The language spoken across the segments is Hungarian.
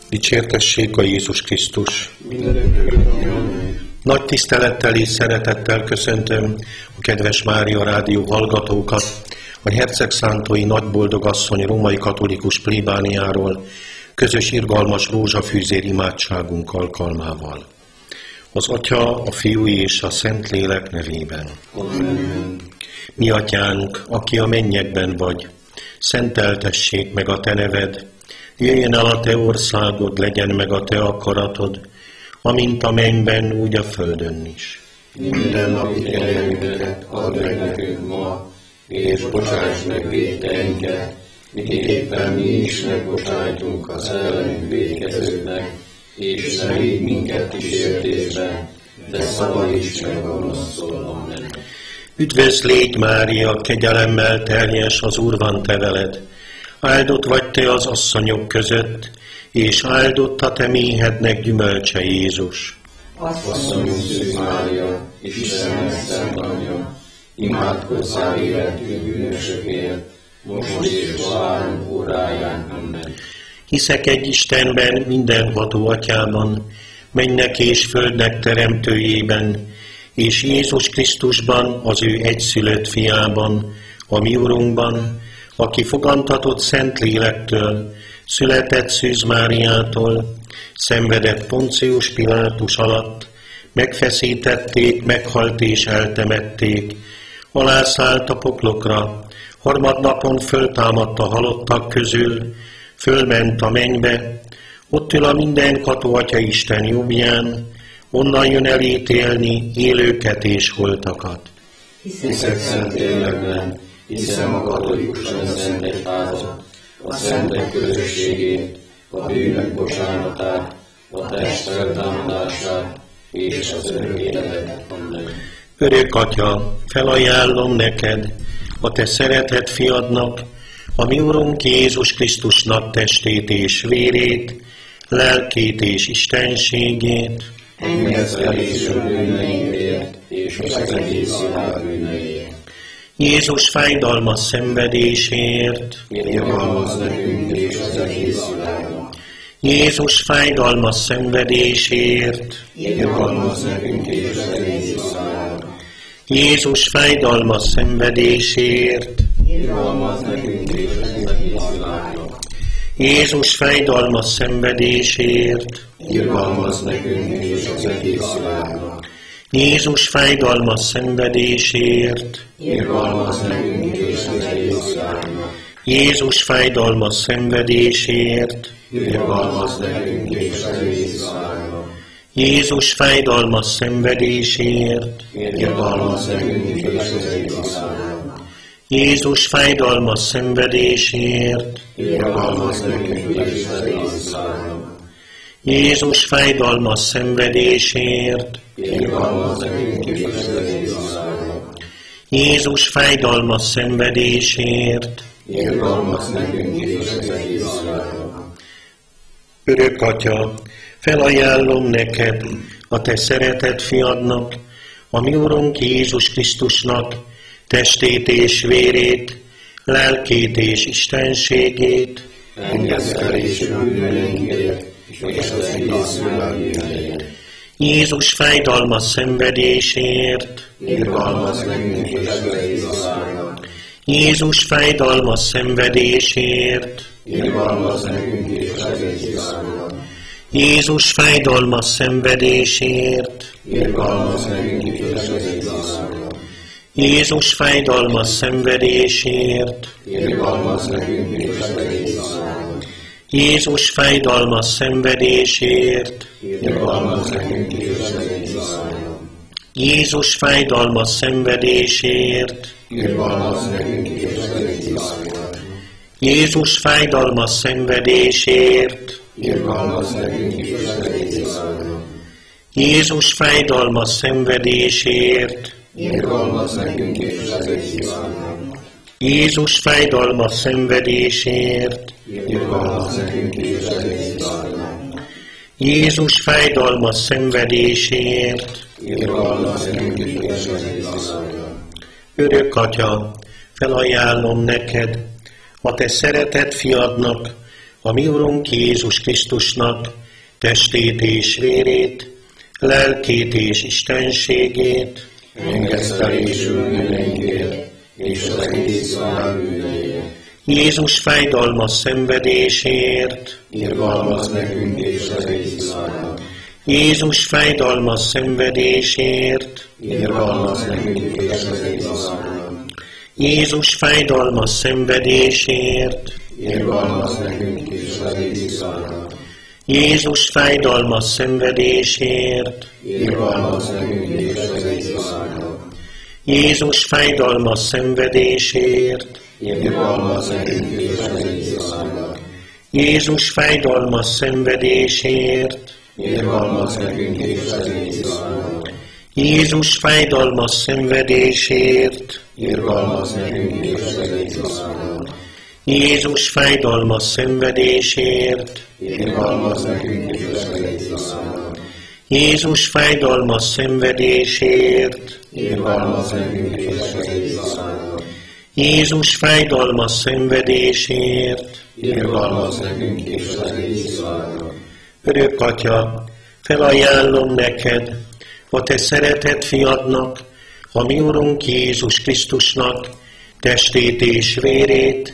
Dicsértessék a Jézus Krisztus! Nagy tisztelettel és szeretettel köszöntöm a kedves Mária Rádió hallgatókat a Hercegszántói Nagyboldogasszony római katolikus plébániáról közös irgalmas rózsafűzér imádságunk alkalmával. Az Atya, a Fiú és a Szentlélek nevében. Amen. Mi Atyánk, aki a mennyekben vagy, szenteltessék meg a Te neved, jöjjön el a Te országod, legyen meg a Te akaratod, amint a mennyben, úgy a földön is. Minden napi kenyerünket add meg nekünk ma, és bocsáss meg vétkeinket, miképpen mi is megbocsájtunk az ellenünk vétkezőknek, és ne vigy minket kísértésbe, de szabadíts meg a gonosztól. Amen. Üdvözl légy, Mária, kegyelemmel teljes, az Úr van te veled. Áldott vagy te az asszonyok között, és áldott a te méhednek gyümölcse, Jézus. Asszonyunk Szűz Mária, Isten szent anyja, imádkozzál életünk bűnösökért, most és halálunk óráján. Amen. Hiszek egy Istenben, mindenható Atyában, mennek és földnek teremtőjében, és Jézus Krisztusban, az ő egyszülött fiában, a mi Urunkban, aki fogantatott Szentlélektől, született Szűz Máriától, szenvedett Poncius Pilátus alatt, megfeszítették, meghalt és eltemették, alászállt a poklokra, harmadnapon föltámadt a halottak közül, fölment a mennybe, ott ül a mindenható Atya Isten jobbján, onnan jön elítélni élőket és holtakat. Hiszek Szentlélekben, hiszem a katolikusan szent egyházat, a szentek közösségét, a bűnök bocsánatát, a test feltámadását és az örök életet. Amen. Örök Atya, felajánlom neked, a te szeretett fiadnak, a mi Urunk Jézus Krisztusnak testét és vérét, lelkét és istenségét, engedsz el és a bűneinkért, és az egész világ bűneiért. Jézus fájdalmas szenvedéséért, Irgalmazz nekünk és az egész világnak. Jézus fájdalmas szenvedéséért, Irgalmazz nekünk és az egész világnak. Jézus fájdalmas szenvedéséért, Irgalmazz nekünk és az egész világnak. Jézus fájdalmas szenvedéséért, Irgalmazz nekünk és az egész világnak. Jézus fájdalmas szenvedéséért, Irgalmazz nekünk és az egész világnak. Jézus fájdalmas szenvedéséért, Irgalmazz nekünk és az egész világnak. Jézus fájdalmas szenvedéséért, Irgalmazz nekünk és az egész világnak. Jézus fájdalmas szenvedéséért, Irgalmazz nekünk és az egész világnak. Jézus fájdalmas szenvedéséért, Irgalmazz nekünk és az egész világnak. Jézus fájdalmas szenvedéséért. Irgalmazz nekünk és az egész világnak. Örök Atya, felajánlom neked, a te szeretett fiadnak, a mi Urunk Jézus Krisztusnak testét és vérét, lelkét és istenségét, Engedsz el és a bűneinkért, és az egész világ bűneiért. Jézus fájdalmas szenvedéséért, Irgalmazz nekünk és az egész világnak. Jézus fájdalmas szenvedéséért, Irgalmazz nekünk és az egész világnak. Jézus fájdalmas szenvedéséért, Irgalmazz nekünk és az egész világnak. Jézus fájdalmas szenvedéséért, Irgalmazz nekünk és az egész világnak. Jézus fájdalmas szenvedéséért, Irgalmazz nekünk és az egész világnak. Jézus fájdalmas szenvedéséért, Irgalmazz nekünk és az egész világnak. Jézus fájdalmas szenvedéséért, Irgalmazz nekünk és az egész világnak. Jézus fájdalmas szenvedéséért, Irgalmazz nekünk és az egész világnak. Jézus fájdalmas szenvedéséért, Irgalmazz nekünk és az egész világnak. Jézus fájdalmas szenvedéséért. Irgalmazz nekünk és az egész világnak. Örök Atya, felajánlom neked, a te szeretett fiadnak, a mi Urunk Jézus Krisztusnak testét és vérét, lelkét és istenségét, engesztelésül mindenkért, és az egész világ bűneiért. Jézus fájdalmas szenvedésért, Irgalmaz nekünk és az egész világnak. Jézus fájdalmas szenvedésért, Irgalmaz nekünk és az egész világnak. Jézus fájdalmas szenvedésért, Irgalmaz nekünk és az egész világnak. Jézus fájdalmas szenvedésért, Irgalmaz nekünk és az egész világnak. Jézus fájdalmas szenvedésért, Irgalmaz nekünk és az egész világnak. Jézus fájdalmas szenvedésért, Irgalmaz nekünk és az egész világnak. Jézus fájdalmas szenvedésért, Irgalmaz nekünk és az egész világnak. Jézus fájdalmas szenvedésért, Irgalmaz nekünk és az egész világnak. Jézus fájdalmas szenvedésért, Irgalmaz nekünk és az egész világnak. Jézus fájdalmas szenvedésért, Irgalmaz nekünk és az egész világnak. Örök Atya, felajánlom neked, a te szeretett fiadnak, a mi Urunk Jézus Krisztusnak testét és vérét,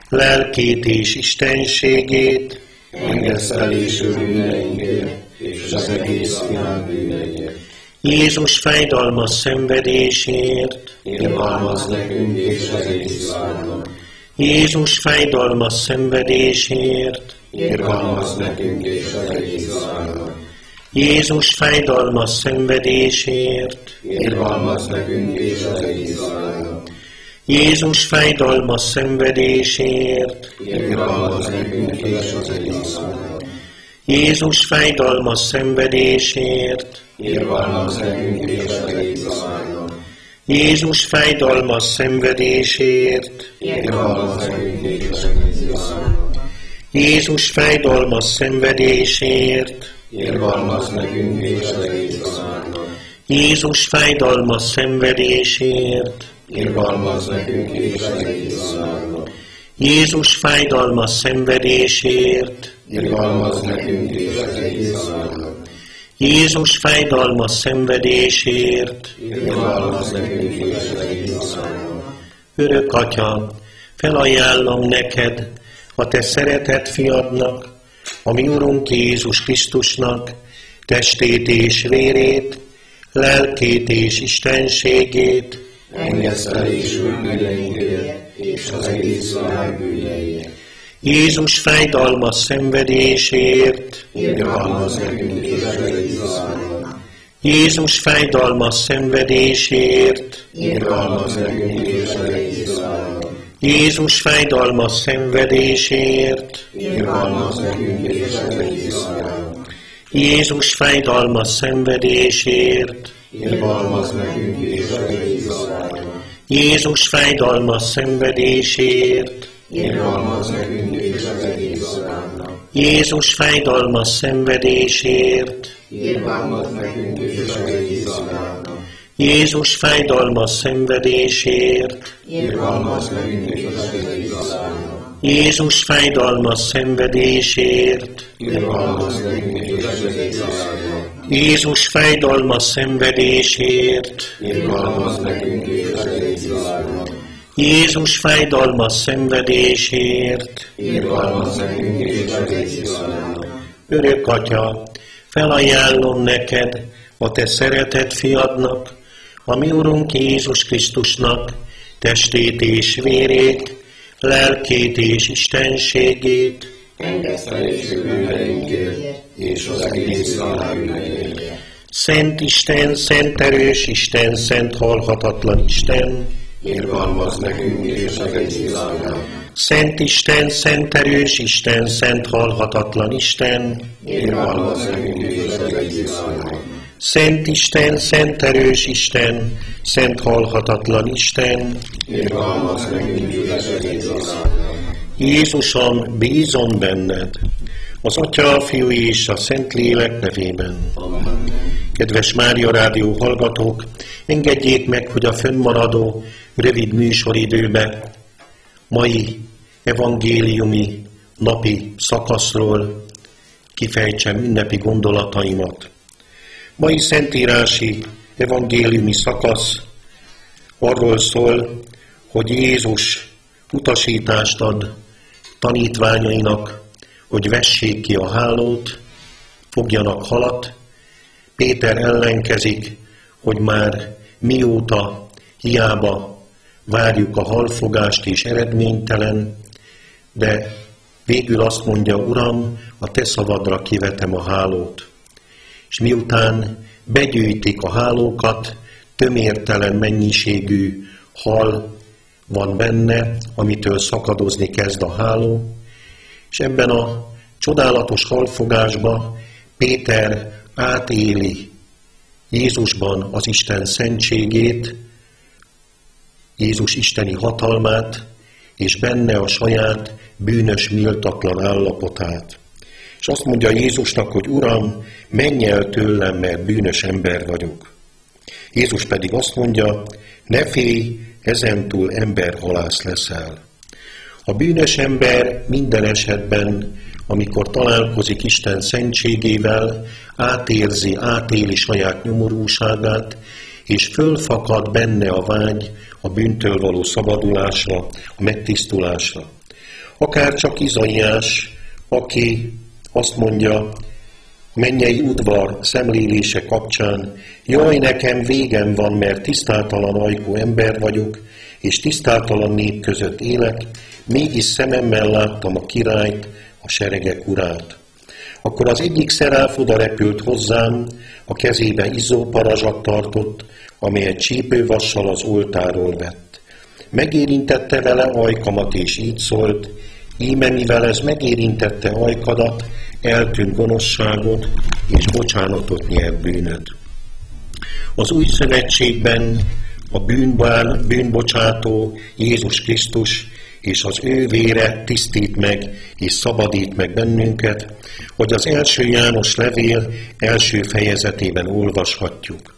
lelkét és istenségét, Engesztelésül bűneinkért, és az egész világ bűneiért. Jézus fájdalmas szenvedésért, Irgalmaz nekünk és az egész világnak. Jézus fájdalmas szenvedésért, Irgalmaz nekünk és az egész világnak. Jézus fájdalmas szenvedésért, Irgalmaz nekünk és az egész világnak. Jézus fájdalmas szenvedésért, Irgalmaz nekünk és az egész világnak. Jézus fájdalmas szenvedésért, Irgalmaz nekünk és az egész világnak. Jézus fájdalmas szenvedésért, Irgalmaz nekünk és az egész világnak. Jézus fájdalmas szenvedésért, Irgalmaz nekünk és az egész világnak. Jézus fájdalmas szenvedésért, Irgalmaz nekünk és az egész világnak. Jézus fájdalmas szenvedésért, Irgalmaz nekünk és az egész világnak. Jézus fájdalmas szenvedésért, Irgalmaz nekünk és az egész világnak. Örök Atya, felajánlom neked, a te szeretett fiadnak, a mi Urunk Jézus Krisztusnak testét és vérét, lelkét és istenségét, Engesztelésül bűneinkért, és az egész világ bűneiért. Jézus fájdalmas szenvedésért, Irgalmaz nekünk és az egész világnak. Jézus fájdalmas szenvedésért, Irgalmaz nekünk és az egész világnak. Jézus fájdalmas szenvedésért, Irgalmaz nekünk és az egész világnak. Jézus fájdalmas szenvedésért, Irgalmaz nekünk és az egész világnak. Jézus fájdalmas szenvedésért, Irgalmaz nekünk és az egész világnak. Jézus fájdalmas szenvedésért, Irgalmaz nekünk és az egész világnak. Jézus fájdalmas szenvedésért, Irgalmaz nekünk és az egész világnak. Jézus fájdalmas szenvedésért, Irgalmaz nekünk és az egész világnak. Jézus fájdalmas szenvedésért, Irgalmaz nekünk és az egész világnak. Jézus fájdalmas szenvedésért, Irgalmaz nekünk és az egész világnak. Örök Atya, felajánlom neked, a te szeretett fiadnak, a mi Urunk Jézus Krisztusnak testét és vérét, lelkét és istenségét, Engesztelésül bűneinkért, és az egész világ bűneiért. Szent Isten, szent erős Isten, szent halhatatlan Isten, Irgalmaz nekünk és az egész világnak. Szent Isten, szent erős Isten, szent halhatatlan Isten, Irgalmaz nekünk és az egész világnak. Szent Isten, szent erős Isten, szent halhatatlan Isten, Irgalmaz nekünk és az egész világnak. Jézusom, bízom benned, az Atya, a Fiú és a Szentlélek nevében. Amen. Kedves Mária Rádió hallgatók, engedjék meg, hogy a fönnmaradó rövid műsoridőbe mai evangéliumi napi szakaszról kifejtsem ünnepi gondolataimat. Mai szentírási evangéliumi szakasz arról szól, hogy Jézus utasítást ad tanítványainak, hogy vessék ki a hálót, fogjanak halat. Péter ellenkezik, hogy már mióta hiába várjuk a halfogást és eredménytelen, de végül azt mondja: Uram, a te szavadra kivetem a hálót. És miután begyűjtik a hálókat, tömértelen mennyiségű hal van benne, amitől szakadozni kezd a háló, és ebben a csodálatos halfogásban Péter átéli Jézusban az Isten szentségét, Jézus isteni hatalmát, és benne a saját bűnös, méltatlan állapotát. És azt mondja Jézusnak, hogy Uram, menj el tőlem, mert bűnös ember vagyok. Jézus pedig azt mondja: ne félj, ezentúl emberhalász leszel. A bűnös ember minden esetben, amikor találkozik Isten szentségével, átéli saját nyomorúságát, és fölfakad benne a vágy a bűntől való szabadulásra, a megtisztulásra. Akár csak Izaiás, aki azt mondja a mennyei udvar szemlélése kapcsán: jaj, nekem végem van, mert tisztátalan ajkú ember vagyok, és tisztátalan nép között élek, mégis szememmel láttam a királyt, a seregek urát. Akkor az egyik szeráf oda repült hozzám, a kezébe izzóparazsat tartott, amelyet csípővassal az oltáról vett. Megérintette vele ajkamat, és így szólt: íme mivel ez megérintette ajkadat, eltűnt gonoszságod, és bocsánatot nyert bűnöd. Az új szövetségben a bűnbocsátó Jézus Krisztus és az ő vére tisztít meg és szabadít meg bennünket, hogy az első János levél első fejezetében olvashatjuk.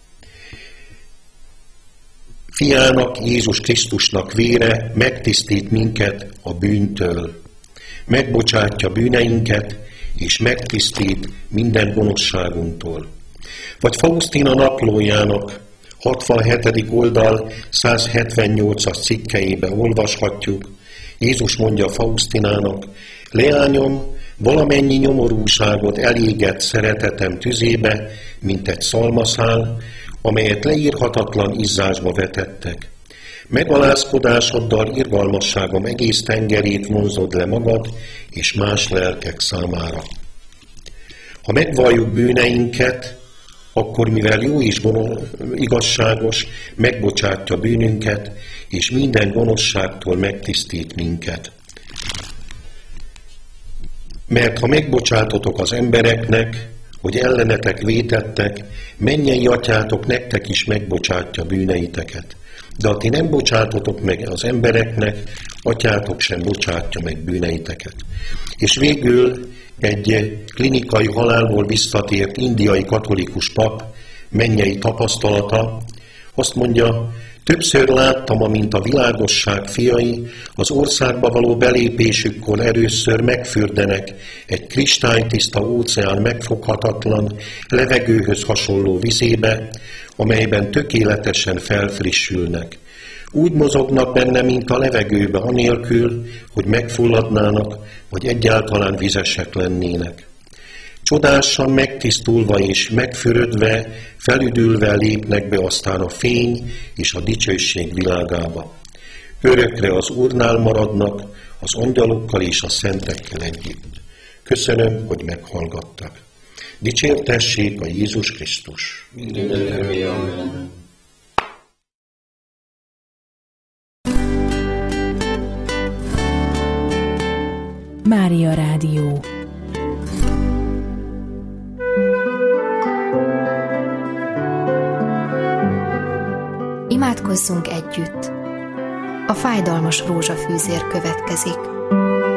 Fiának, Jézus Krisztusnak vére megtisztít minket a bűntől, megbocsátja bűneinket, és megtisztít minden gonoszságunktól. Vagy Faustina naplójának 67. oldal 178-as cikkeibe olvashatjuk. Jézus mondja Faustinának: leányom, valamennyi nyomorúságot elégett szeretetem tüzébe, mint egy szalmaszál, amelyet leírhatatlan izzásba vetettek. Megalázkodásoddal irgalmasságom egész tengerét vonzod le magad és más lelkek számára. Ha megvalljuk bűneinket, akkor mivel jó és igazságos, megbocsátja bűnünket, és minden gonoszságtól megtisztít minket. Mert ha megbocsátotok az embereknek, hogy ellenetek vétettek, mennyei atyátok nektek is megbocsátja bűneiteket. De ha ti nem bocsátotok meg az embereknek, atyátok sem bocsátja meg bűneiteket. És végül egy klinikai halálból visszatért indiai katolikus pap mennyei tapasztalata azt mondja: többször láttam, amint a világosság fiai az országba való belépésükkor először megfürdenek egy kristálytiszta óceán megfoghatatlan, levegőhöz hasonló vizébe, amelyben tökéletesen felfrissülnek. Úgy mozognak benne, mint a levegőbe, anélkül, hogy megfulladnának, vagy egyáltalán vizesek lennének. Csodásan megtisztulva és megfürödve, felüdülve lépnek be aztán a fény és a dicsőség világába. Örökre az Úrnál maradnak, az angyalokkal és a szentekkel együtt. Köszönöm, hogy meghallgattak. Dicsértessék a Jézus Krisztus! Mindenekre, amen. Mária Rádió. Imádkozzunk együtt. A fájdalmas rózsafűzér következik.